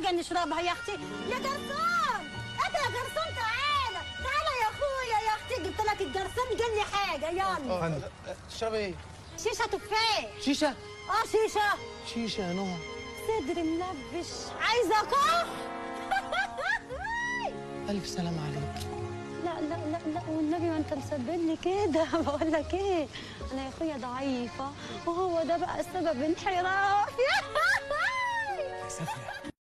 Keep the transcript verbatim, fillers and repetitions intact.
حاجه نشربها يا اختي. يا جرسون، انت يا جرسون تعالى تعالى يا اخويا يا اختي، جبت لك الجرسون جاب لي حاجه. يلا اه تشربي ايه؟ شيشه تفاح. شيشه؟ اه شيشه. شيشه يا نهى. صدري ملبش عايزه كح. الف سلام عليك. لا لا لا لا والنبي ما انت مسبلي كده. بقول لك ايه، انا يا اخويا ضعيفه وهو ده بقى سبب انحرافي.